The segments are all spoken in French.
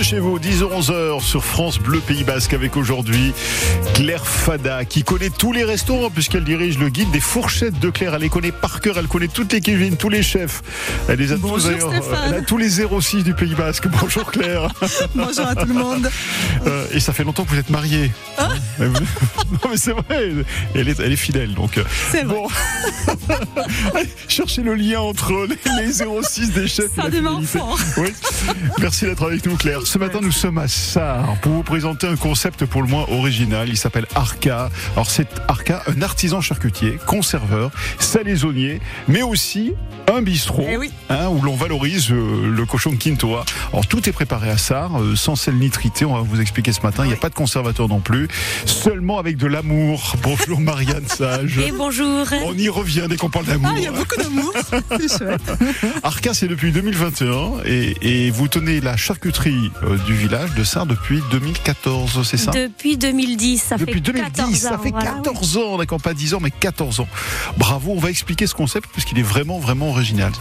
Bienvenue chez vous, 10h-11h sur France Bleu Pays Basque avec aujourd'hui Claire Fada qui connaît tous les restaurants puisqu'elle dirige le guide des fourchettes de Claire. Elle les connaît par cœur, elle connaît toutes les cuisines, tous les chefs. Elle les a tous d'ailleurs. Elle a tous les 06 du Pays Basque. Bonjour Claire. Bonjour à tout le monde. Et ça fait longtemps que vous êtes mariée. Hein Non mais c'est vrai, elle est fidèle donc. C'est vrai. Bon. Cherchez le lien entre les 06 des chefs. Ça démarre fort. Oui. Merci d'être avec nous Claire. Ce matin nous sommes à Sarre pour vous présenter un concept pour le moins original. Il s'appelle Arca. Alors c'est Arca, un artisan charcutier, conserveur, salaisonnier, mais aussi un bistrot où l'on valorise le cochon de Quintoa. Alors tout est préparé à Sarre, sans sel nitrité, on va vous expliquer ce matin. Il n'y a pas de conservateur non plus, seulement avec de l'amour. Bonjour Marianne Sage. Et bonjour. On y revient dès qu'on parle d'amour. Il y a beaucoup d'amour, c'est chouette. Arca, c'est depuis 2021 et vous tenez la charcuterie du village de Sarre depuis 2014, c'est ça? Depuis 2010, ça depuis fait 2010, 14 ans. Ça fait 14 ans, d'accord, pas 10 ans, mais 14 ans. Bravo, on va expliquer ce concept puisqu'il est vraiment, vraiment original.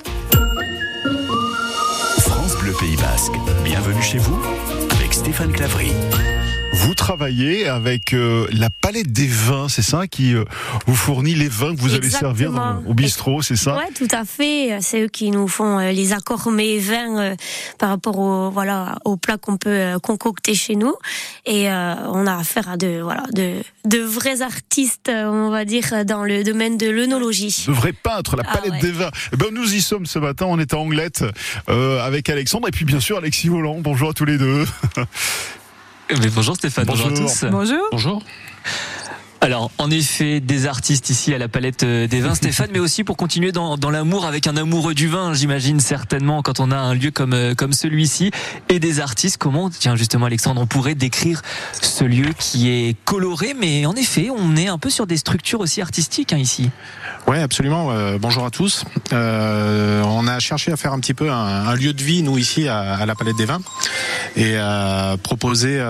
France Bleu Pays Basque, bienvenue chez vous avec Stéphane Claverie. Vous travaillez avec la palette des vins, c'est ça, qui vous fournit les vins que vous allez servir au bistrot, c'est ça? Oui, tout à fait. C'est eux qui nous font les accords mets et vins par rapport au plats qu'on peut concocter chez nous. Et on a affaire à de vrais artistes, on va dire, dans le domaine de l'œnologie. De vrais peintres, la palette des vins. Ben, nous y sommes ce matin, on est à Anglette avec Alexandre et puis bien sûr Alexis Volant. Bonjour à tous les deux. Mais bonjour Stéphane, bonjour à tous. Bonjour. Bonjour. Alors, en effet, des artistes ici à la palette des vins, Stéphane, mais aussi pour continuer dans l'amour avec un amoureux du vin, j'imagine certainement, quand on a un lieu comme celui-ci, et des artistes. Comment, tiens, justement, Alexandre, on pourrait décrire ce lieu qui est coloré, mais en effet, on est un peu sur des structures aussi artistiques ici. Oui, absolument. Bonjour à tous. On a cherché à faire un petit peu un lieu de vie, nous, ici, à la palette des vins, et proposer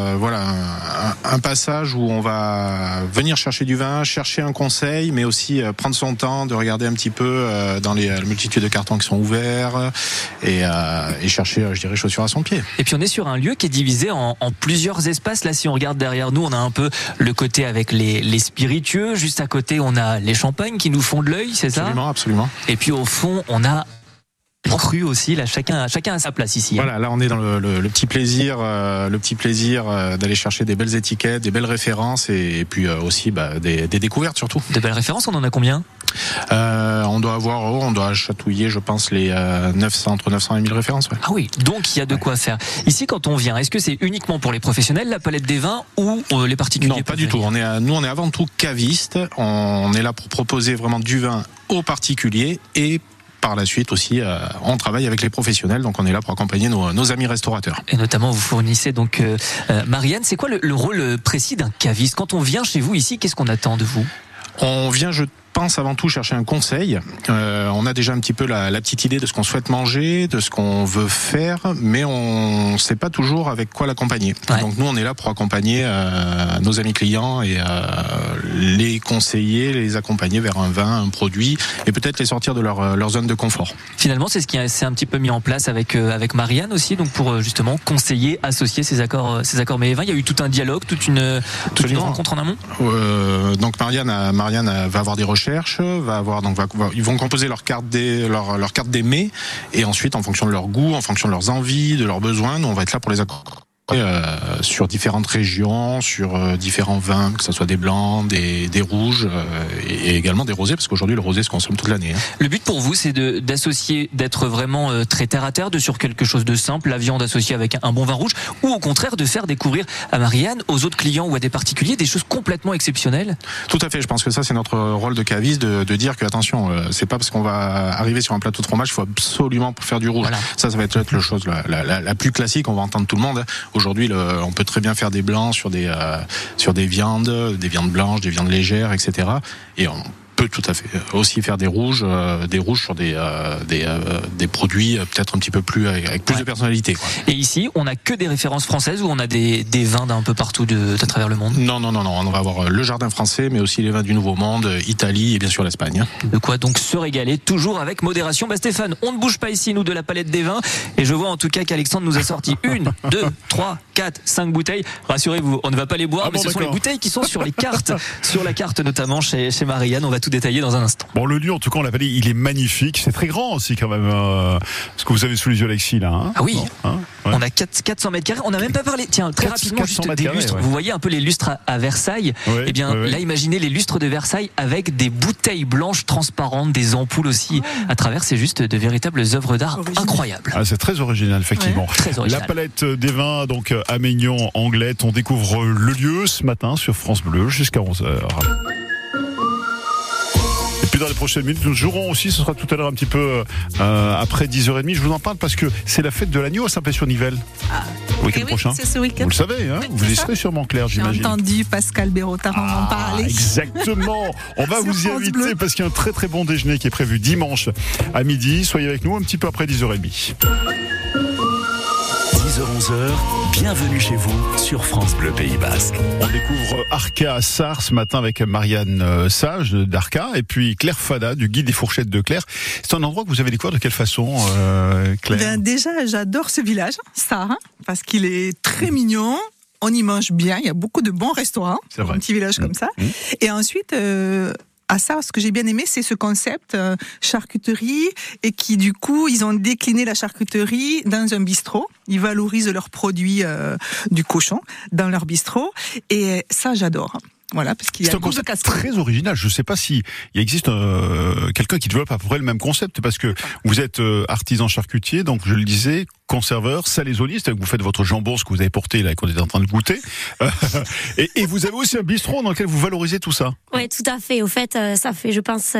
un passage où on va venir chercher du vin, chercher un conseil, mais aussi prendre son temps de regarder un petit peu dans la multitude de cartons qui sont ouverts et chercher, je dirais, chaussure à son pied. Et puis on est sur un lieu qui est divisé en plusieurs espaces. Là, si on regarde derrière nous, on a un peu le côté avec les spiritueux. Juste à côté, on a les champagnes qui nous font de l'œil, c'est ça? Absolument, absolument. Et puis au fond, on a cru aussi, là, chacun a sa place ici. Voilà, là on est dans le petit plaisir d'aller chercher des belles étiquettes, des belles références et puis aussi des découvertes surtout. Des belles références, on en a combien? On doit chatouiller, je pense, les entre 900 et 1000 références. Ouais. Ah oui, donc il y a de quoi faire. Ici, quand on vient, est-ce que c'est uniquement pour les professionnels, la palette des vins, ou les particuliers? Non, pas du tout. Nous, on est avant tout caviste. On est là pour proposer vraiment du vin aux particuliers et par la suite aussi, on travaille avec les professionnels, donc on est là pour accompagner nos amis restaurateurs. Et notamment, vous fournissez donc Marianne. C'est quoi le rôle précis d'un caviste? Quand on vient chez vous ici, qu'est-ce qu'on attend de vous? On vient, je pense, avant tout chercher un conseil. On a déjà un petit peu la petite idée de ce qu'on souhaite manger, de ce qu'on veut faire, mais on ne sait pas toujours avec quoi l'accompagner. Ouais. Donc nous, on est là pour accompagner nos amis clients et les conseiller, les accompagner vers un vin, un produit, et peut-être les sortir de leur zone de confort. Finalement, c'est ce qui s'est un petit peu mis en place avec Marianne aussi, donc pour justement conseiller, associer ces accords mets et vins. Il y a eu tout un dialogue, toute une rencontre en amont. Donc Marianne va avoir des recherches, ils vont composer leur carte des mets, et ensuite, en fonction de leur goût, en fonction de leurs envies, de leurs besoins, nous on va être là pour les accompagner sur différentes régions, sur différents vins, que ce soit des blancs, des rouges et également des rosés, parce qu'aujourd'hui le rosé se consomme toute l'année. Le but pour vous, c'est d'associer, d'être vraiment très terre à terre, sur quelque chose de simple, la viande associée avec un bon vin rouge, ou au contraire de faire découvrir à Marianne, aux autres clients ou à des particuliers, des choses complètement exceptionnelles? Tout à fait, je pense que ça c'est notre rôle de caviste, de dire que attention, c'est pas parce qu'on va arriver sur un plateau de fromage, il faut absolument faire du rouge. Voilà. Ça va être la chose la plus classique, on va entendre tout le monde. Aujourd'hui, on peut très bien faire des blancs sur des viandes blanches, des viandes légères, etc. Et on peut tout à fait aussi faire des rouges sur des produits peut-être un petit peu plus avec plus de personnalité, quoi. Et ici, on n'a que des références françaises ou on a des vins d'un peu partout de travers le monde? Non, on va avoir le jardin français, mais aussi les vins du Nouveau Monde, Italie et bien sûr l'Espagne. De quoi donc se régaler, toujours avec modération. Stéphane, on ne bouge pas ici, nous, de la palette des vins. Et je vois en tout cas qu'Alexandre nous a sorti 1, 2, 3, 4, 5 bouteilles. Rassurez-vous, on ne va pas les boire, mais ce sont les bouteilles qui sont sur les cartes, sur la carte notamment chez Marianne. On va tout détailler dans un instant. Bon, le lieu, en tout cas, on l'a pas dit, il est magnifique. C'est très grand aussi, quand même, ce que vous avez sous les yeux, Alexis, là. Hein, ah oui, ouais. On a 400 mètres carrés. On n'a même pas parlé, tiens, très rapidement, juste des lustres. Ouais. Vous voyez un peu les lustres à Versailles. Ouais, eh bien, là, imaginez les lustres de Versailles avec des bouteilles blanches transparentes, des ampoules aussi à travers. C'est juste de véritables œuvres d'art incroyables. Ah, c'est très original, effectivement. Ouais, très original. La palette des vins, donc à Maignan, Anglette. On découvre le lieu ce matin sur France Bleu jusqu'à 11h. Et puis dans les prochaines minutes, nous jouerons aussi, ce sera tout à l'heure un petit peu après 10h30. Je vous en parle parce que c'est la fête de l'agneau à Saint-Pé-sur-Nivelle. Le week-end prochain. C'est ce week-end. Vous le savez, hein, vous y serez sûrement, Claire, j'imagine. J'ai entendu Pascal Bérotin en parler. Exactement. On va vous y inviter parce qu'il y a un très très bon déjeuner qui est prévu dimanche à midi. Soyez avec nous un petit peu après 10h30. 10h-11h, bienvenue chez vous sur France Bleu Pays Basque. On découvre Arca à Sarre ce matin avec Marianne Sage d'Arca et puis Claire Fada du guide des fourchettes de Claire. C'est un endroit que vous avez découvert de quelle façon, Claire? Déjà, j'adore ce village, Sarre, parce qu'il est très mignon. On y mange bien, il y a beaucoup de bons restaurants, c'est vrai. Un petit village comme ça. Et ensuite, à ça, ce que j'ai bien aimé, c'est ce concept charcuterie et qui, du coup, ils ont décliné la charcuterie dans un bistrot. Ils valorisent leurs produits du cochon dans leur bistrot et ça, j'adore. Voilà, parce qu'il y a un concept très original. Je ne sais pas si il existe quelqu'un qui développe à peu près le même concept, parce que vous êtes artisan charcutier, donc je le disais, conserveur, salaisonnier, c'est-à-dire que vous faites votre jambon, ce que vous avez porté là, qu'on est en train de goûter, et vous avez aussi un bistrot dans lequel vous valorisez tout ça. Oui, tout à fait. Au fait, ça fait, je pense,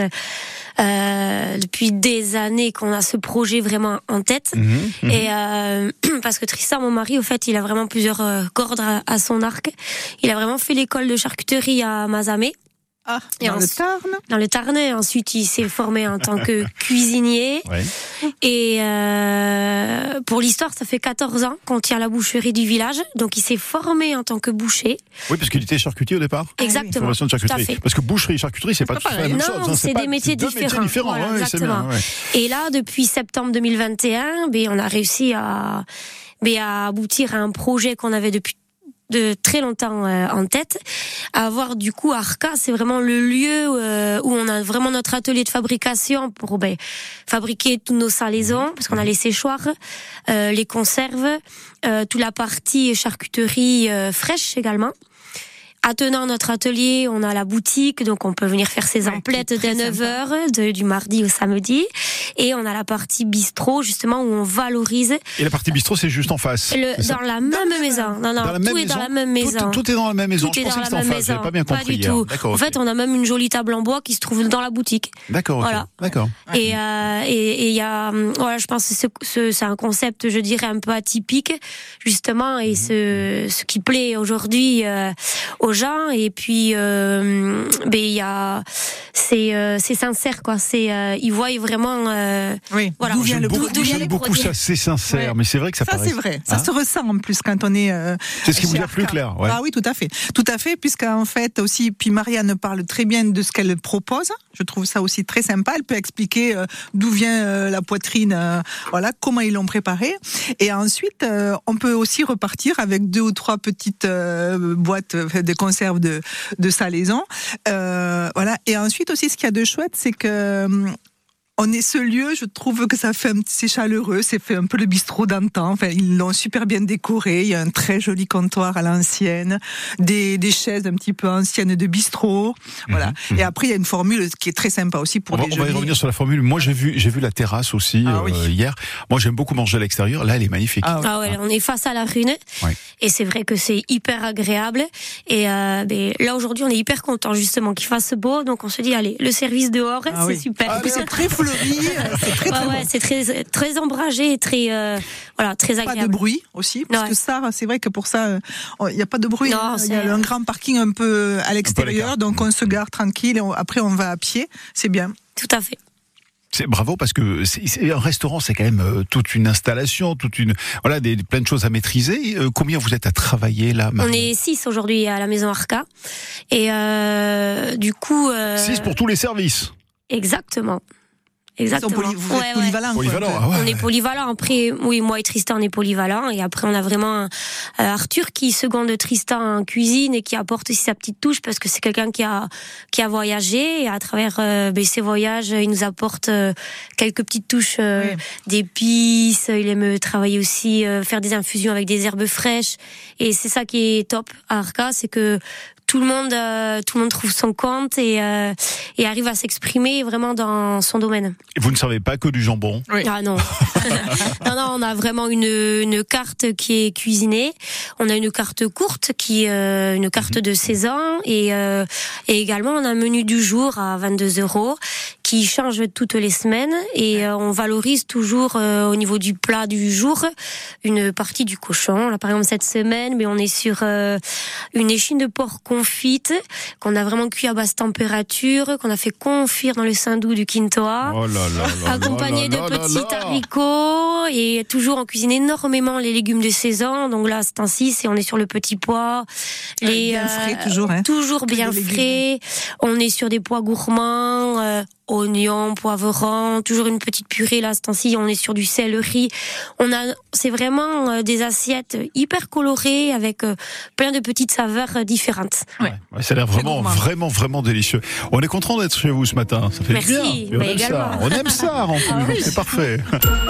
depuis des années qu'on a ce projet vraiment en tête. Et parce que Tristan, mon mari, au fait, il a vraiment plusieurs cordes à son arc. Il a vraiment fait l'école de charcuterie à Mazamet. Ah, dans le Tarn. Dans le Tarn. Ensuite, il s'est formé en tant que cuisinier. Ouais. Et pour l'histoire, ça fait 14 ans qu'on tient la boucherie du village. Donc, il s'est formé en tant que boucher. Oui, parce qu'il était charcutier au départ. Exactement. Formation de charcuterie. Parce que boucherie et charcuterie, c'est pas tout à fait la même chose. Non, c'est des métiers différents. Voilà, ouais, exactement. Bien, ouais. Et là, depuis septembre 2021, on a réussi à aboutir à un projet qu'on avait depuis de très longtemps en tête, à avoir du coup Arca, c'est vraiment le lieu où on a vraiment notre atelier de fabrication pour fabriquer tous nos salaisons, parce qu'on a les séchoirs, les conserves, toute la partie charcuterie fraîche également. Attenant notre atelier, on a la boutique, donc on peut venir faire ses emplettes dès 9h, du mardi au samedi. Et on a la partie bistrot, justement, où on valorise. Et la partie bistrot, c'est juste en face. Dans la même maison. Non, tout est dans la même maison. Tout est dans la même maison. Tout Je est pensais dans que la c'était en même face. J'avais maison. pas bien compris. Pas du tout. D'accord, en fait, on a même une jolie table en bois qui se trouve dans la boutique. D'accord. Voilà. D'accord. Et il y a, voilà, je pense que c'est un concept, je dirais, un peu atypique, justement, et ce qui plaît aujourd'hui aux gens. Et puis il y a, c'est sincère, quoi. Ils voient vraiment. Oui. Voilà. J'aime beaucoup ça, c'est sincère, mais c'est vrai que ça paraît. Ça, c'est vrai. Ça se ressent en plus quand on est. C'est ce qui vous a plu, Claire. Ouais. Ah oui, tout à fait, puisqu'en fait aussi, puis Marianne parle très bien de ce qu'elle propose. Je trouve ça aussi très sympa. Elle peut expliquer d'où vient la poitrine, voilà, comment ils l'ont préparée. Et ensuite, on peut aussi repartir avec 2 ou 3 petites boîtes de conserve de salaison. Voilà. Et ensuite aussi, ce qu'il y a de chouette, c'est que on est ce lieu, je trouve que c'est chaleureux, c'est fait un peu le bistrot d'antan. Enfin, ils l'ont super bien décoré. Il y a un très joli comptoir à l'ancienne, des chaises un petit peu anciennes de bistrot. Voilà. Et après, il y a une formule qui est très sympa aussi pour déjeuner. On va y revenir sur la formule. Moi, j'ai vu la terrasse aussi hier. Moi, j'aime beaucoup manger à l'extérieur. Là, elle est magnifique. Ah ouais, on est face à la Rune. Ouais. Et c'est vrai que c'est hyper agréable. Et là, aujourd'hui, on est hyper content justement qu'il fasse beau. Donc, on se dit, allez, le service dehors, c'est super. Et puis, c'est très fleuri. fleuri, c'est très très bon. C'est très très ombragé et très très agréable. Pas de bruit aussi, parce que ça, c'est vrai que pour ça, il n'y a pas de bruit. Non, il y a un grand parking un peu à l'extérieur, donc on se gare tranquille. Et après, on va à pied. C'est bien. Tout à fait. Bravo, parce que c'est un restaurant, c'est quand même toute une installation, plein de choses à maîtriser. Combien vous êtes à travailler là, Marie ? On est 6 aujourd'hui à la maison Arca, et du coup 6 pour tous les services. Exactement. Exactement. Vous êtes polyvalent. On est polyvalent. Après, oui, moi et Tristan, on est polyvalent. Et après, on a vraiment Arthur qui seconde Tristan en cuisine et qui apporte aussi sa petite touche parce que c'est quelqu'un qui a voyagé et à travers ses voyages, il nous apporte quelques petites touches d'épices. Il aime travailler aussi, faire des infusions avec des herbes fraîches. Et c'est ça qui est top à Arca, c'est que tout le monde trouve son compte et arrive à s'exprimer vraiment dans son domaine. Et vous ne servez pas que du jambon ? Oui. Ah non. non, on a vraiment une carte qui est cuisinée. On a une carte courte qui est une carte de saison et également on a un menu du jour à 22 € qui change toutes les semaines et on valorise toujours au niveau du plat du jour une partie du cochon. Là par exemple cette semaine, mais on est sur une échine de porc confite qu'on a vraiment cuit à basse température, qu'on a fait confire dans le saindoux du Quintoa, accompagné de petits haricots et toujours on cuisine énormément les légumes de saison. Donc là, c'est ainsi, on est sur le petit pois, bien frais toujours, toujours bien frais. On est sur des pois gourmands. Oignons, poivrons, toujours une petite purée là, ce temps-ci, on est sur du céleri. C'est vraiment des assiettes hyper colorées avec plein de petites saveurs différentes. Ouais, ça a l'air vraiment délicieux. On est content d'être chez vous ce matin, ça fait Merci, bien. On aime ça en plus, donc c'est parfait.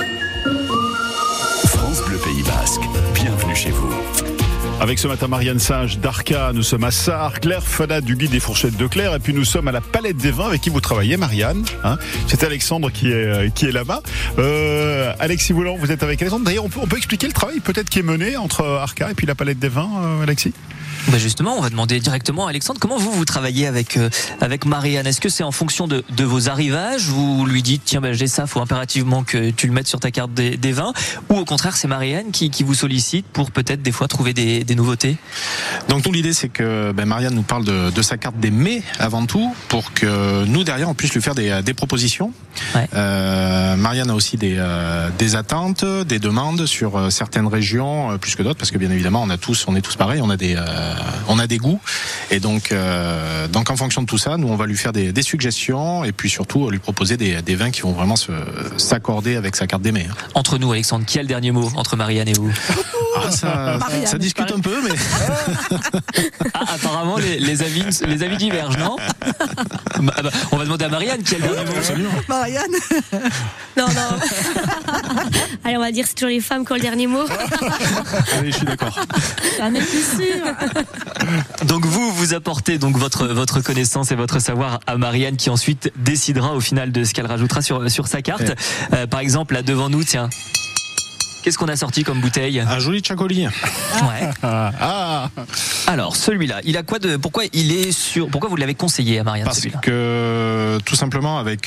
France Bleu Pays Basque, bienvenue chez vous. Avec ce matin Marianne Sage d'Arca, nous sommes à Sarre, Claire Fanat du guide des fourchettes de Claire, et puis nous sommes à la Palette des Vins avec qui vous travaillez, Marianne. C'est Alexandre qui est là-bas. Alexis Boulan, vous êtes avec Alexandre. D'ailleurs, on peut expliquer le travail peut-être qui est mené entre Arca et puis la Palette des Vins, Alexis ? Justement, on va demander directement à Alexandre comment vous travaillez avec Marianne. Est-ce que c'est en fonction de vos arrivages, vous lui dites tiens j'ai ça, faut impérativement que tu le mettes sur ta carte des vins, ou au contraire c'est Marianne qui vous sollicite pour peut-être des fois trouver des nouveautés? Donc nous l'idée c'est que Marianne nous parle de sa carte des mets avant tout pour que nous derrière on puisse lui faire des propositions. Ouais. Marianne a aussi des attentes, des demandes sur certaines régions plus que d'autres parce que bien évidemment on est tous pareils, on a des goûts et donc en fonction de tout ça, nous on va lui faire des suggestions et puis surtout lui proposer des vins qui vont vraiment s'accorder avec sa carte des mets. Entre nous, Alexandre, qui a le dernier mot entre Marianne et vous? Ça discute un peu, mais apparemment les avis divergent, non? On va demander à Marianne qui a le dernier mot. Absolument. Marianne. Non. Allez, on va dire c'est toujours les femmes qui ont le dernier mot. Oui, je suis d'accord. J'en ai plus sûr. Donc vous apportez donc votre connaissance et votre savoir à Marianne qui ensuite décidera au final de ce qu'elle rajoutera sur sa carte. Par exemple, là devant nous, tiens. Qu'est-ce qu'on a sorti comme bouteille? Un joli Tchakoli. Ouais. Alors celui-là, il a quoi de? Pourquoi vous l'avez conseillé à Marianne? Parce que tout simplement avec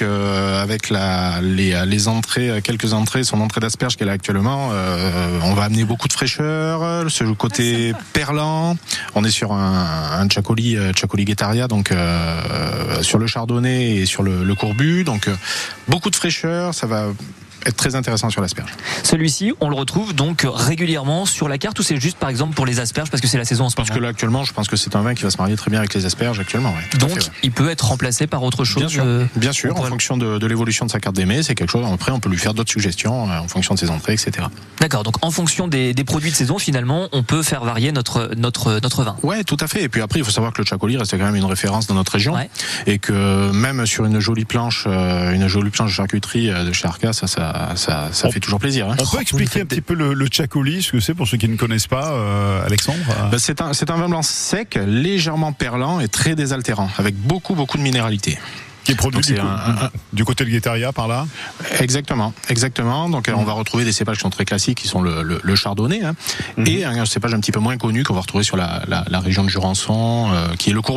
les entrées, quelques entrées, son entrée d'asperges qu'elle a actuellement, on va amener beaucoup de fraîcheur, ce côté perlant. On est sur un Tchakoli Guetaria, donc sur le chardonnay et sur le courbu, donc beaucoup de fraîcheur, ça va être très intéressant sur l'asperge. Celui-ci, on le retrouve donc régulièrement sur la carte ou c'est juste par exemple pour les asperges parce que c'est la saison en ce moment? Parce que là actuellement, je pense que c'est un vin qui va se marier très bien avec les asperges actuellement. Ouais, donc il peut être remplacé par autre chose. Bien sûr, en fonction de l'évolution de sa carte des mets, c'est quelque chose. Après, on peut lui faire d'autres suggestions en fonction de ses entrées, etc. D'accord. Donc en fonction des produits de saison, finalement, on peut faire varier notre vin. Ouais, tout à fait. Et puis après, il faut savoir que le Tchakoli reste quand même une référence dans notre région, et que même sur une jolie planche de charcuterie de chez Arca, ça fait toujours plaisir. On peut expliquer un petit peu le Tchakoli, ce que c'est pour ceux qui ne connaissent pas, Alexandre? C'est un vin blanc sec, légèrement perlant et très désaltérant, avec beaucoup de minéralité. Qui est produit du côté de Guetaria par là? Exactement. Donc on va retrouver des cépages qui sont très classiques, qui sont le chardonnay, et un cépage un petit peu moins connu qu'on va retrouver sur la région de Jurançon, qui est le courbu.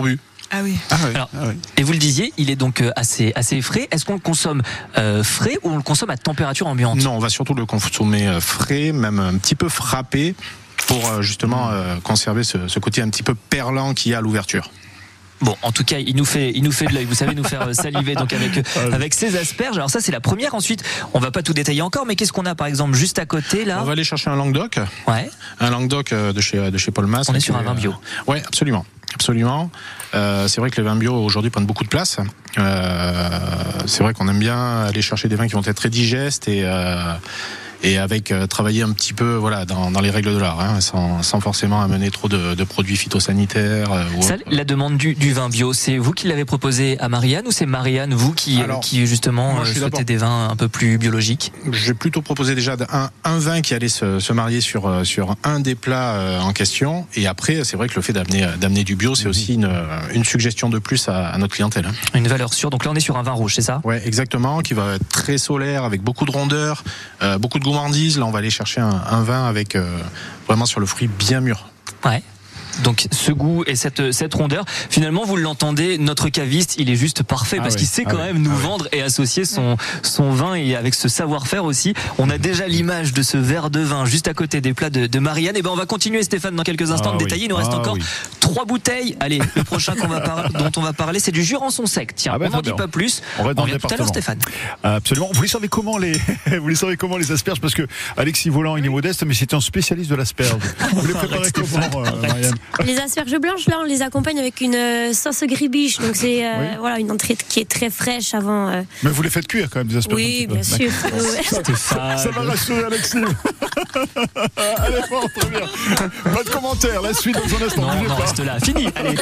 Ah oui. Alors, et vous le disiez, il est donc assez frais. Est-ce qu'on le consomme frais ou on le consomme à température ambiante? Non, on va surtout le consommer frais, même un petit peu frappé, pour justement conserver ce côté un petit peu perlant qu'il y a à l'ouverture. Bon, en tout cas, il nous fait de l'œil. Vous savez, nous faire saliver donc avec ces asperges. Alors ça, c'est la première. Ensuite, on va pas tout détailler encore, mais qu'est-ce qu'on a par exemple juste à côté là? On va aller chercher un Languedoc. Ouais. Un Languedoc de chez Paul Mas. On est sur un vin bio. Ouais, absolument. C'est vrai que les vins bio aujourd'hui prennent beaucoup de place. C'est vrai qu'on aime bien aller chercher des vins qui vont être très digestes et avec travailler un petit peu dans les règles de l'art, hein, sans forcément amener trop de produits phytosanitaires. Ça, la demande du vin bio, c'est vous qui l'avez proposé à Marianne ou c'est Marianne, vous qui justement souhaitez des vins un peu plus biologiques? J'ai plutôt proposé déjà un vin qui allait se marier sur un des plats en question, et après c'est vrai que le fait d'amener du bio, c'est aussi une suggestion de plus à notre clientèle. Une valeur sûre. Donc là on est sur un vin rouge, c'est ça? Ouais, exactement, qui va être très solaire, avec beaucoup de rondeur, beaucoup de gourmandise. Là on va aller chercher un vin avec vraiment sur le fruit bien mûr. Ouais. Donc ce goût et cette rondeur, finalement vous l'entendez, notre caviste il est juste parfait parce qu'il sait quand même nous vendre et associer son vin, et avec ce savoir-faire aussi. On a déjà l'image de ce verre de vin juste à côté des plats de Marianne. Et ben on va continuer, Stéphane, dans quelques instants de détailler. Il nous reste encore 3 bouteilles. Allez, le prochain dont on va parler, c'est du Jurançon sec. Tiens, on n'en dit pas plus. On va dans revient tout à l'heure, Stéphane. Absolument. Vous savez comment les asperges, parce que Alexis Volant, il est modeste, mais c'est un spécialiste de l'asperge. Vous les préparez comment, Marianne? Les asperges blanches, là, on les accompagne avec une sauce gribiche. Donc c'est une entrée qui est très fraîche avant. Mais vous les faites cuire quand même, des asperges? Oui, bien sûr. Ça va rassurer Alexis. Allez, bon, très bien. Pas de commentaires. La suite dans un instant. Non, on en reste là. Fini. Allez.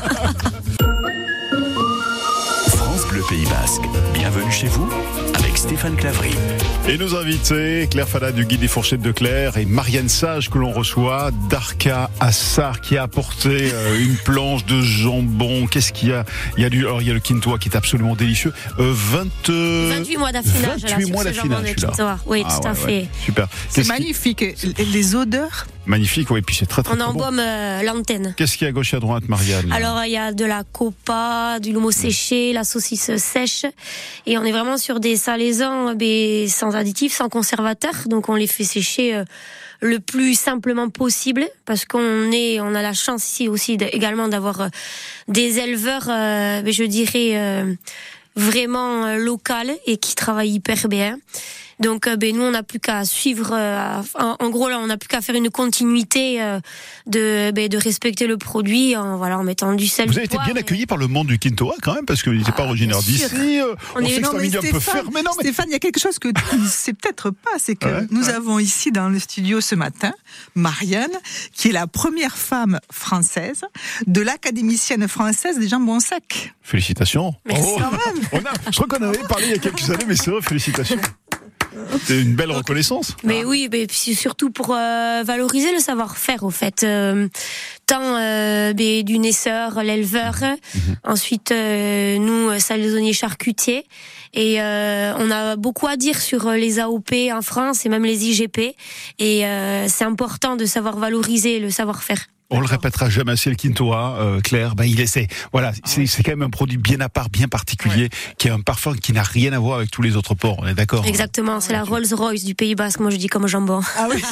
France Bleu Pays Basque. Bienvenue chez vous avec Stéphane Clavry. Et nos invités, Claire Fada du Guide des Fourchettes de Claire et Marianne Sage que l'on reçoit d'Arca à Sarre, qui a apporté une planche de jambon. Qu'est-ce qu'il y a? Il y a le quintoa qui est absolument délicieux. 28 mois d'affinage. 28 mois d'affinage. Oui, tout à fait. Super. C'est magnifique. Les odeurs. Magnifique, oui, puis c'est très On embaume l'antenne. Qu'est-ce qu'il y a à gauche et à droite, Marianne? Alors, il y a de la copa, du lomo séché, la saucisse sèche. Et on est vraiment sur des salaisans sans additifs, sans conservateurs. Donc, on les fait sécher le plus simplement possible, parce qu'on a la chance ici aussi également d'avoir des éleveurs, je dirais, vraiment locales et qui travaillent hyper bien. Donc nous on n'a plus qu'à suivre en gros là on n'a plus qu'à faire une continuité de respecter le produit en mettant du sel. Vous avez été bien accueillis par le monde du quintoa quand même, parce qu'il n'était pas originaire d'ici. On sait que c'est un milieu un peu fermé. Stéphane, il y a quelque chose que tu ne sais peut-être pas, c'est que nous avons ici dans le studio ce matin Marianne, qui est la première femme française de l'académicienne française des jambons secs. Félicitations. Merci quand même. Je crois qu'on en avait parlé il y a quelques années, mais c'est vrai, félicitations. C'est une belle reconnaissance. Mais oui, mais surtout pour valoriser le savoir-faire, au fait. Tant du naisseur, l'éleveur, ensuite nous, salaisonniers charcutiers. Et on a beaucoup à dire sur les AOP en France et même les IGP. Et c'est important de savoir valoriser le savoir-faire. On le répétera jamais assez, le quintoa, Claire. C'est quand même un produit bien à part, bien particulier, qui a un parfum qui n'a rien à voir avec tous les autres porcs. On est d'accord? Exactement, c'est la Rolls-Royce du Pays Basque. Moi, je dis comme jambon. Ah oui.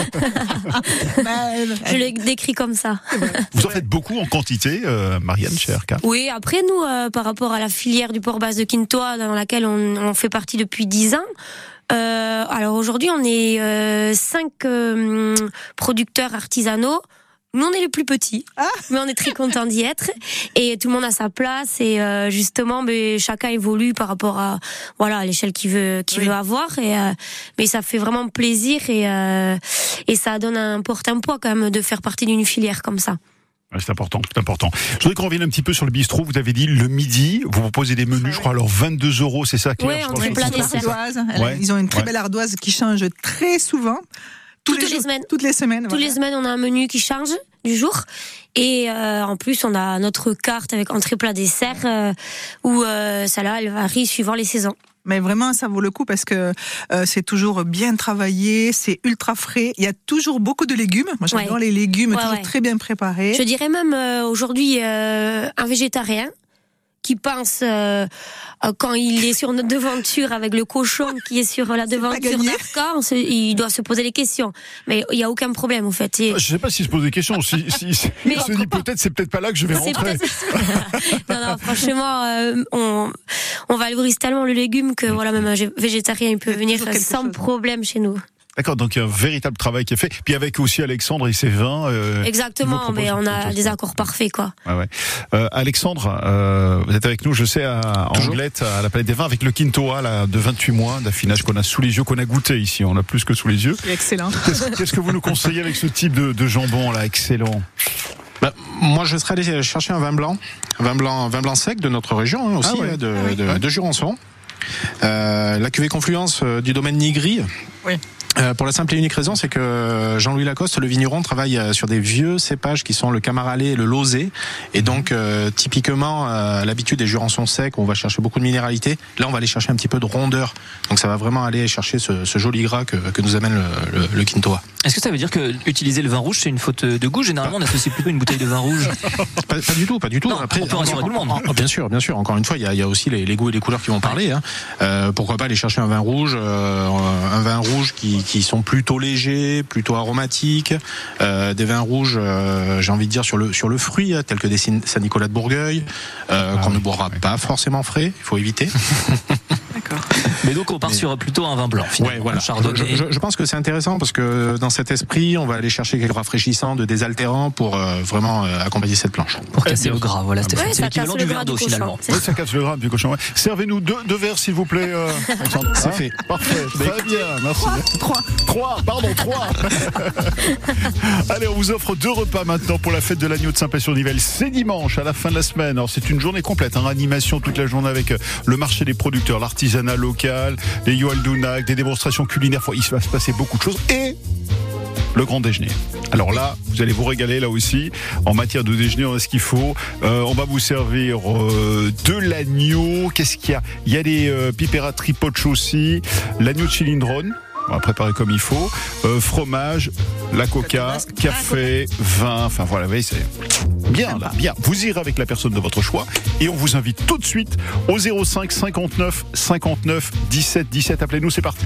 Je le décris comme ça. Vous en faites beaucoup en quantité, Marianne, chez RK? Oui, après nous, par rapport à la filière du porc basque de quintoa, dans laquelle on fait partie depuis 10 ans. Alors aujourd'hui, on est 5 producteurs artisanaux. Nous, on est les plus petits, mais on est très contents d'y être. Et tout le monde a sa place. Et justement, chacun évolue par rapport à l'échelle qu'il veut avoir. Mais ça fait vraiment plaisir et ça donne un porte-poids quand même de faire partie d'une filière comme ça. C'est important, c'est important. Je voudrais qu'on revienne un petit peu sur le bistrot. Vous avez dit le midi, vous proposez des menus, je crois, alors 22 €, c'est ça, Claire? Oui, en plat dessert. Ils ont une très belle ardoise qui change très souvent. Toutes les semaines. Toutes les semaines, on a un menu qui change du jour. Et en plus, on a notre carte avec entrée plat dessert où celle-là, elle varie suivant les saisons. Mais vraiment, ça vaut le coup parce que c'est toujours bien travaillé, c'est ultra frais. Il y a toujours beaucoup de légumes. Moi, j'adore les légumes, toujours très bien préparés. Je dirais même aujourd'hui un végétarien qui pense quand il est sur notre devanture avec le cochon qui est sur la devanture d'Arca, il doit se poser des questions. Mais il n'y a aucun problème en fait. Je ne sais pas s'il se pose des questions. Il se dit c'est peut-être pas là que je vais rentrer. non, franchement, on valorise tellement le légume que voilà, même un végétarien il peut venir sans problème chez nous. D'accord, donc il y a un véritable travail qui est fait. Puis avec aussi Alexandre et ses vins. Exactement, mais on a des accords parfaits, quoi. Ouais. Alexandre, vous êtes avec nous, je sais, à Anglette, à la Palette des Vins, avec le Quintoa là, de 28 mois d'affinage qu'on a sous les yeux, qu'on a goûté ici. On a plus que sous les yeux. C'est excellent. Qu'est-ce que vous nous conseillez avec ce type de jambon là, excellent? Moi, je serais allé chercher un vin blanc sec de notre région aussi, de Jurançon. La cuvée Confluence du domaine Nigri. Oui. Pour la simple et unique raison, c'est que Jean-Louis Lacoste, le vigneron, travaille sur des vieux cépages qui sont le Camaralais et le Lauzet. Et donc, typiquement, à l'habitude des Jurançons secs, on va chercher beaucoup de minéralité. Là, on va aller chercher un petit peu de rondeur. Donc, ça va vraiment aller chercher ce joli gras que nous amène le Quintoa. Est-ce que ça veut dire que utiliser le vin rouge, c'est une faute de goût? Généralement, on associe plutôt une bouteille de vin rouge. Pas du tout. Non, après, on peut rassurer tout le monde. Bien sûr. Encore une fois, il y a aussi les goûts et les couleurs qui vont parler. Pourquoi pas aller chercher un vin rouge qui sont plutôt légers, plutôt aromatiques, des vins rouges, j'ai envie de dire sur le fruit, tels que des Saint-Nicolas de Bourgueil, qu'on ne boira pas forcément frais, il faut éviter. D'accord. Mais donc on part sur plutôt un vin blanc, finalement. Ouais, voilà. Chardonnay. Je pense que c'est intéressant parce que dans cet esprit, on va aller chercher quelques rafraîchissants, de désaltérants pour vraiment accompagner cette planche. Pour casser le gras, voilà, Stéphane. Ouais, c'est l'équivalent du verre d'eau finalement. Oui, ça casse le gras du cochon. Ouais. Servez-nous deux verres, s'il vous plaît. C'est fait. Parfait. Très bien. Merci. 3. Allez, on vous offre 2 repas maintenant pour la fête de l'agneau de Saint-Pé-sur-Nivelle. C'est dimanche, à la fin de la semaine. Alors, c'est une journée complète, animation toute la journée avec le marché des producteurs, l'artisanat local, les Yoaldounak, des démonstrations culinaires. Il va se passer beaucoup de choses. Et le grand déjeuner. Alors là, vous allez vous régaler là aussi. En matière de déjeuner, on a ce qu'il faut. On va vous servir de l'agneau. Qu'est-ce qu'il y a? Il y a des pipera tripoche aussi. L'agneau de Chilindrone. On va préparer comme il faut. Fromage, la coca, café, vin. Enfin voilà, vous voyez, c'est bien là, bien. Vous irez avec la personne de votre choix et on vous invite tout de suite au 05 59 59 17 17. Appelez-nous, c'est parti.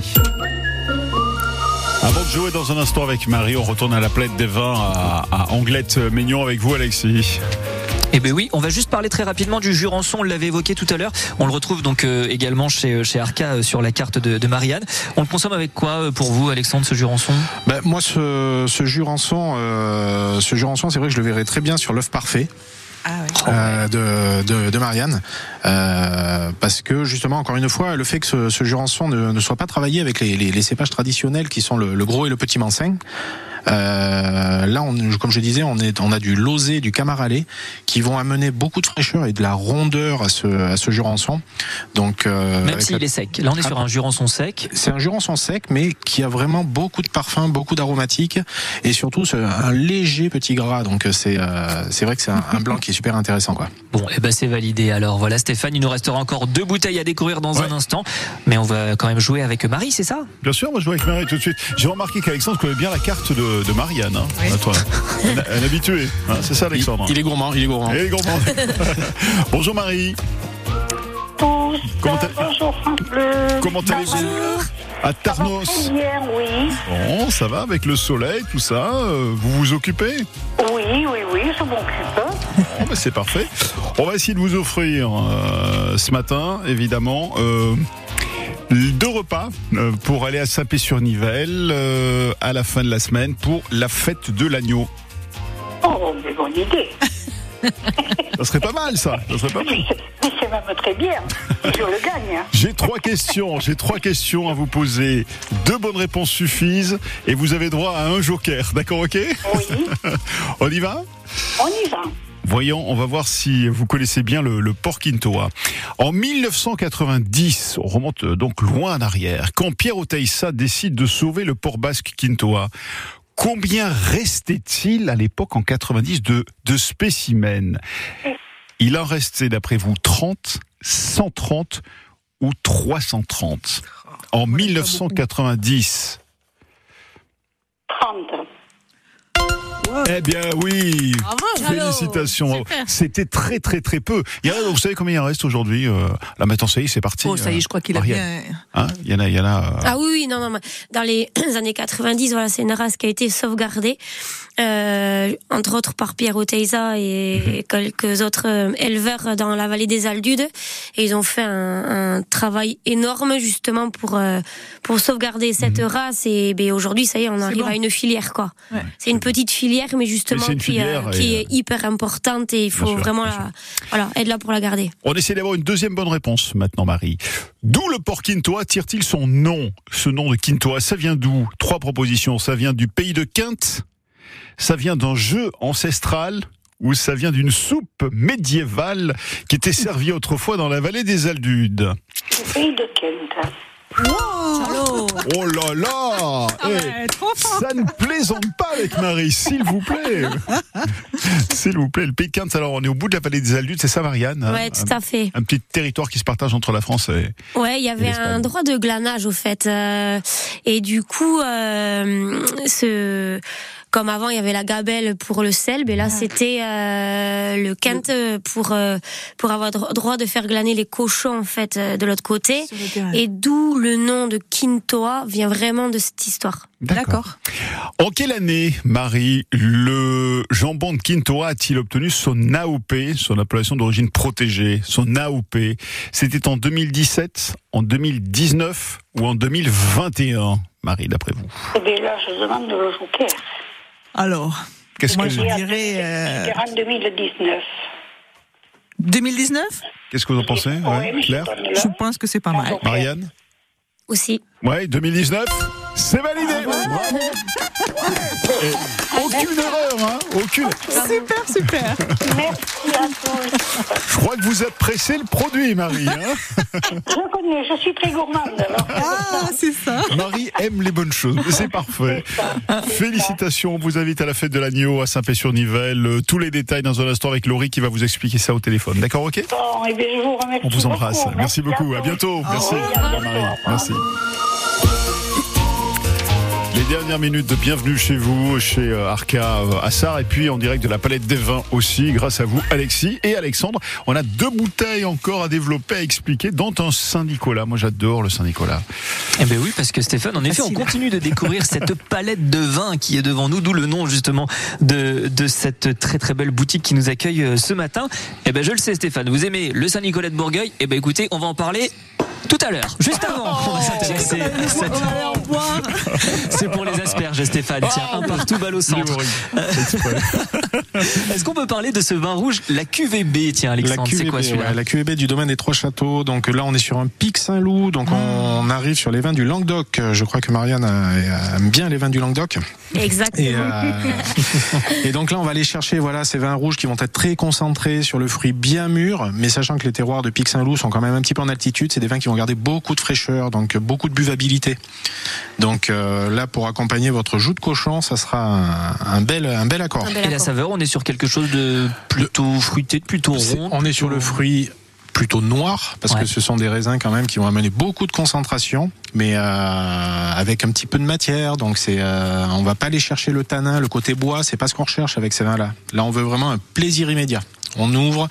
Avant de jouer dans un instant avec Marie, on retourne à la Palette des Vins à Anglette-Maignan avec vous, Alexis. Eh ben oui, on va juste parler très rapidement du Jurançon, on l'avait évoqué tout à l'heure. On le retrouve donc également chez Arca sur la carte de Marianne. On le consomme avec quoi pour vous, Alexandre, ce Jurançon? Moi, ce Jurançon, c'est vrai que je le verrais très bien sur l'œuf parfait. De Marianne, parce que justement, encore une fois, le fait que ce Jurançon ne soit pas travaillé avec les cépages traditionnels qui sont le gros et le petit Mansin. Là, comme je disais, on a du Lauzet, du Camaralais qui vont amener beaucoup de fraîcheur et de la rondeur à ce Jurançon. Donc, même s'il est sec. Là, on est sur un Jurançon sec. C'est un Jurançon sec, mais qui a vraiment beaucoup de parfums, beaucoup d'aromatiques et surtout un léger petit gras. Donc, c'est vrai que c'est un blanc qui est super intéressant, quoi. Bon, c'est validé. Alors voilà, Stéphane, il nous restera encore 2 bouteilles à découvrir dans un instant, mais on va quand même jouer avec Marie, c'est ça? Bien sûr, moi je joue avec Marie tout de suite. J'ai remarqué qu'Alexandre connaît bien la carte de Marianne. Oui. Toi, un habitué. C'est ça, Alexandre. Il est gourmand. Bonjour Marie. Comment allez-vous? À Tarnos. Hier, oui. Bon, ça va avec le soleil, tout ça. Vous vous occupez? Oui, je m'occupe. Bon, c'est parfait. On va essayer de vous offrir ce matin, évidemment, 2 repas pour aller à Saint-Pé-sur-Nivelle à la fin de la semaine pour la fête de l'agneau. Oh, mais bonne idée. Ça serait pas mal, ça. Mais c'est même très bien. Je le gagne. J'ai 3 questions à vous poser. 2 bonnes réponses suffisent et vous avez droit à un joker. D'accord, ok? Oui. On y va? On y va. Voyons, on va voir si vous connaissez bien le porc Quintoa. En 1990, on remonte donc loin en arrière, quand Pierre Oteissa décide de sauver le porc basque Quintoa, combien restait-il à l'époque en 90 de spécimens? Il en restait d'après vous 30, 130 ou 330 en 1990? 30. Eh bien oui, félicitations. Super. C'était très très très peu. Vous savez combien il en reste aujourd'hui? Là maintenant ça y est, c'est parti. Oh, ça y est, je crois qu'il a Marianne. bien. Hein, il y en a. Ah oui, non, mais dans les années 90, voilà, c'est une race qui a été sauvegardée, entre autres par Pierre Oteiza et quelques autres éleveurs dans la vallée des Aldudes. Et ils ont fait un travail énorme justement pour sauvegarder cette race. Et ben, aujourd'hui, ça y est, on arrive à une filière, quoi. Ouais. C'est une petite filière, mais justement Mais c'est une filière qui est hyper importante et il faut sûr, vraiment bien être là pour la garder. On essaie d'avoir une deuxième bonne réponse maintenant, Marie. D'où le porc Quintois tire-t-il son nom? Ce nom de Quintois, ça vient d'où? 3 propositions. Ça vient du pays de Quinte, ça vient d'un jeu ancestral, ou ça vient d'une soupe médiévale qui était servie autrefois dans la vallée des Aldudes? Le pays de Kent. Wow. Oh là là Trop fort. Ça ne plaisante pas avec Marie, s'il vous plaît. S'il vous plaît, le pays de Quinte, alors on est au bout de la vallée des Aldudes, c'est ça, Marianne? Ouais, tout à fait. Un petit territoire qui se partage entre la France et... Ouais, il y avait un droit de glanage au fait, et du coup, comme avant il y avait la gabelle pour le selbe, et là c'était le quinte pour avoir droit de faire glaner les cochons en fait de l'autre côté, et d'où le nom de Quintoa vient vraiment de cette histoire. D'accord. En quelle année, Marie, le jambon de Quintoa a-t-il obtenu son AOP, son appellation d'origine protégée, son AOP? C'était en 2017, en 2019 ou en 2021, Marie, d'après vous? Eh bien là, je demande le joker. Alors, Qu'est-ce moi que, je dirais Je dirais en 2019. 2019. qu'est-ce que vous en pensez, Ouais, mais Claire? je donne là. Je pense que c'est pas mal. Marianne? Aussi. Ouais, 2019, c'est validé. Bravo. Et aucune erreur, hein, aucune. Super. Merci à tous. Je crois que vous êtes pressé le produit, Marie. Hein. Je connais, je suis très gourmande. Alors. Ah, c'est ça. Marie aime les bonnes choses, c'est parfait. Félicitations, on vous invite à la fête de l'agneau à Saint-Pé-sur-Nivelle. Tous les détails dans un instant avec Laurie qui va vous expliquer ça au téléphone. D'accord, ok? Bon, eh bien, je vous remercie. On vous embrasse. beaucoup. Merci beaucoup. À bientôt. Merci. revoir. Au revoir, Marie. Merci. Les dernières minutes de bienvenue chez vous, chez Arca à Sarre, et puis en direct de la Palette des Vins aussi, grâce à vous, Alexis et Alexandre. On a 2 bouteilles encore à développer, à expliquer, dont un Saint-Nicolas. Moi, j'adore le Saint-Nicolas. Eh ben oui, parce que Stéphane, en effet, on continue de découvrir cette palette de vins qui est devant nous, d'où le nom justement de cette très très belle boutique qui nous accueille ce matin. Eh ben je le sais, Stéphane, vous aimez le Saint-Nicolas de Bourgueil? Eh ben écoutez, on va en parler tout à l'heure, juste avant. On va s'intéresser à cette... C'est pour les asperges, Stéphane. Tiens, un partout, balle au centre. Est-ce qu'on peut parler de ce vin rouge, la QVB? Tiens, Alexandre, c'est quoi celui-là? La QVB du domaine des Trois Châteaux. Donc là, on est sur un Pic Saint-Loup. Donc on arrive sur les vins du Languedoc. Je crois que Marianne aime bien les vins du Languedoc. Exactement. Et donc là, on va aller chercher ces vins rouges qui vont être très concentrés sur le fruit bien mûr, mais sachant que les terroirs de Pic Saint-Loup sont quand même un petit peu en altitude. C'est des vins qui vont garder beaucoup de fraîcheur, donc beaucoup de buvabilité. Donc là, pour accompagner votre joue de cochon, ça sera un bel accord. Et la saveur, on est sur quelque chose de plutôt fruité, de plutôt rond. On est sur le fruit plutôt noir, parce que ce sont des raisins quand même qui vont amener beaucoup de concentration, mais avec un petit peu de matière. Donc on va pas aller chercher le tanin, le côté bois, c'est pas ce qu'on recherche avec ces vins-là. Là, on veut vraiment un plaisir immédiat. On ouvre,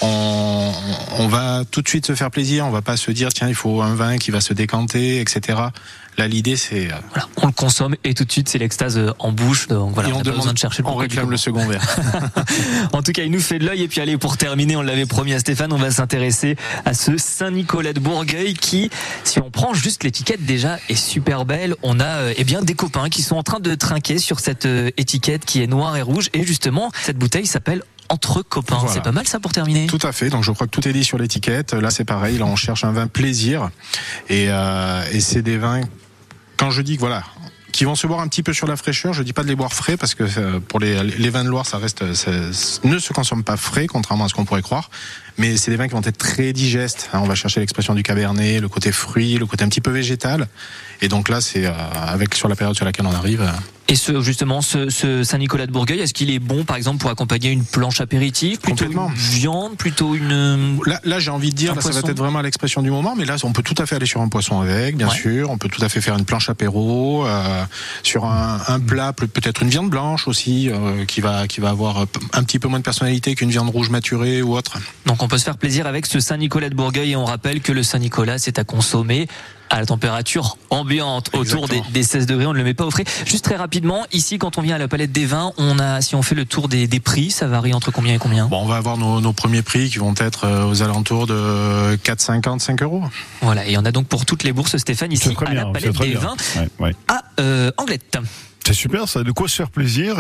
on va tout de suite se faire plaisir, on va pas se dire tiens, il faut un vin qui va se décanter, etc. Là, l'idée c'est voilà, on le consomme et tout de suite c'est l'extase en bouche. Donc voilà, et on a pas besoin de chercher le on réclame le second verre. En tout cas, il nous fait de l'œil. Et puis allez, pour terminer, on l'avait promis à Stéphane, on va s'intéresser à ce Saint-Nicolas de Bourgueil qui, si on prend juste l'étiquette déjà, est super belle. On a des copains qui sont en train de trinquer sur cette étiquette qui est noire et rouge. Et justement, cette bouteille s'appelle Entre copains. Voilà. C'est pas mal ça pour terminer. Tout à fait. Donc je crois que tout est dit sur l'étiquette. Là c'est pareil. Là on cherche un vin plaisir et c'est des vins. Quand je dis que qui vont se boire un petit peu sur la fraîcheur, je dis pas de les boire frais parce que pour les vins de Loire ça ne se consomme pas frais contrairement à ce qu'on pourrait croire. Mais c'est des vins qui vont être très digestes. On va chercher l'expression du cabernet, le côté fruit, le côté un petit peu végétal. Et donc là c'est sur la période sur laquelle on arrive. Et justement, ce Saint-Nicolas de Bourgueil, est-ce qu'il est bon, par exemple, pour accompagner une planche apéritif, plutôt Complètement. une viande, plutôt une... Là, j'ai envie de dire, là, ça va être vraiment à l'expression du moment, mais là, on peut tout à fait aller sur un poisson avec, bien sûr. On peut tout à fait faire une planche apéro, sur un plat, peut-être une viande blanche aussi, qui va avoir un petit peu moins de personnalité qu'une viande rouge maturée ou autre. Donc on peut se faire plaisir avec ce Saint-Nicolas de Bourgueil, et on rappelle que le Saint-Nicolas, c'est à consommer à la température ambiante, autour des 16 degrés, on ne le met pas au frais. Juste très rapidement, ici, quand on vient à la Palette des Vins, si on fait le tour des prix, ça varie entre combien et combien? Bon, on va avoir nos premiers prix qui vont être aux alentours de 4,50, 5 €. Voilà, et on a donc pour toutes les bourses, Stéphane, ici, à la Palette des Vins, à Anglette. C'est super, ça a de quoi se faire plaisir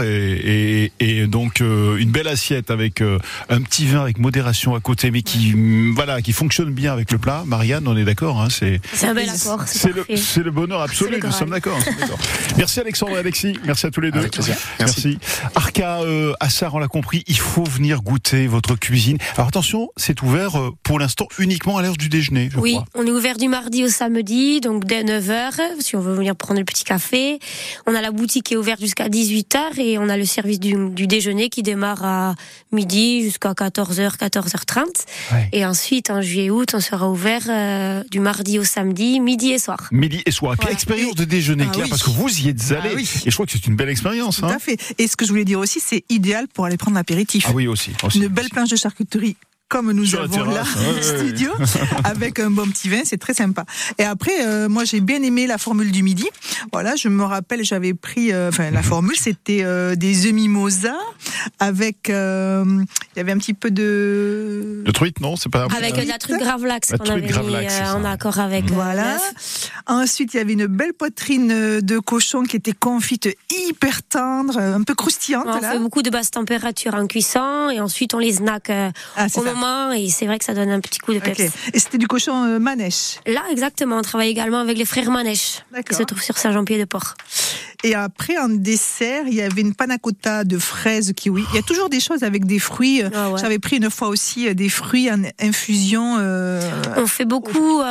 et donc une belle assiette avec un petit vin avec modération à côté, mais qui fonctionne bien avec le plat. Marianne, on est d'accord, hein, c'est un bel accord. C'est le bonheur absolu. Nous sommes d'accord. Merci Alexandre et Alexis, merci à tous les deux. Avec plaisir. Merci. Arca, Assar, on l'a compris, il faut venir goûter votre cuisine. Alors attention, c'est ouvert pour l'instant uniquement à l'heure du déjeuner, je crois. On est ouvert du mardi au samedi, donc dès 9h, si on veut venir prendre le petit café. On a la boutique qui est ouverte jusqu'à 18h et on a le service du déjeuner qui démarre à midi jusqu'à 14h, 14h30. Ouais. Et ensuite, en juillet-août, on sera ouvert du mardi au samedi, midi et soir. Midi et soir. Et puis expérience de déjeuner, Claire, parce que vous y êtes allé. Et je crois que c'est une belle expérience. Tout à fait. Et ce que je voulais dire aussi, c'est idéal pour aller prendre l'apéritif. Ah oui, aussi. Une belle planche de charcuterie comme nous sur avons là au studio, avec un bon petit vin, c'est très sympa. Et après, moi j'ai bien aimé la formule du midi. Voilà, je me rappelle, j'avais pris, la formule, c'était des œufs mimosa avec, il y avait un petit peu de truite, non, c'est pas avec de la truite gravlax qu'on avait mis en accord avec. Voilà. Ensuite, il y avait une belle poitrine de cochon qui était confite, hyper tendre, un peu croustillante. On fait beaucoup de basse température en cuisson et ensuite on les snack au moment. Et c'est vrai que ça donne un petit coup de peps. Okay. Et c'était du cochon Manèche. Là, exactement. On travaille également avec les frères Manèche, qui se trouvent sur Saint-Jean-Pied-de-Port. Et après, en dessert, il y avait une panna cotta de fraises kiwi. Il y a toujours des choses avec des fruits. J'avais pris une fois aussi des fruits en infusion. On fait beaucoup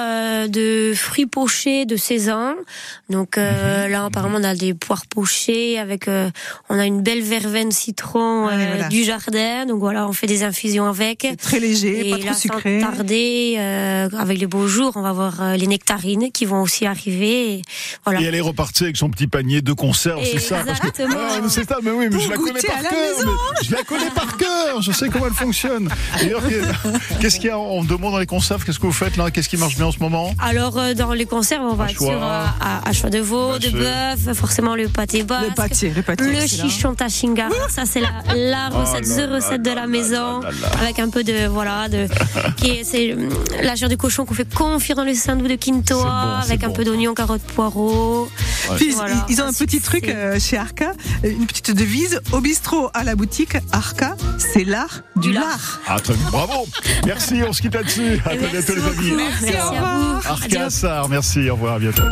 de fruits pochés de saison. Donc là, apparemment, on a des poires pochées avec. On a une belle verveine citron du jardin. Donc voilà, on fait des infusions avec. C'est très léger, et pas trop sucré. Sans tarder, avec les beaux jours, on va voir les nectarines qui vont aussi arriver. Et, voilà. Et elle est repartie avec son petit panier de conserve, c'est ça. Exactement. C'est ça, mais oui, mais je la connais par cœur. Je la connais par cœur. Je sais comment elle fonctionne. D'ailleurs, qu'est-ce qu'il y a en demande dans les conserves? Qu'est-ce que vous faites là? Qu'est-ce qui marche bien en ce moment? Alors, dans les conserves, on va être sur à choix de veau, de bœuf, forcément le pâté basque, le chichon tachinga. Ça, c'est la recette, the recette de la maison, avec un peu c'est la chair de cochon qu'on fait confire dans le sandwich de quintoa, avec un peu d'oignon, carottes, poireaux. Puis, ils ont un petit truc chez Arca, une petite devise au bistrot, à la boutique. Arca, c'est l'art du lard. Ah, très bien. Bravo. Merci, on se quitte là-dessus. À très bientôt les amis. Merci à vous. Arca Assar, merci, au revoir, à bientôt.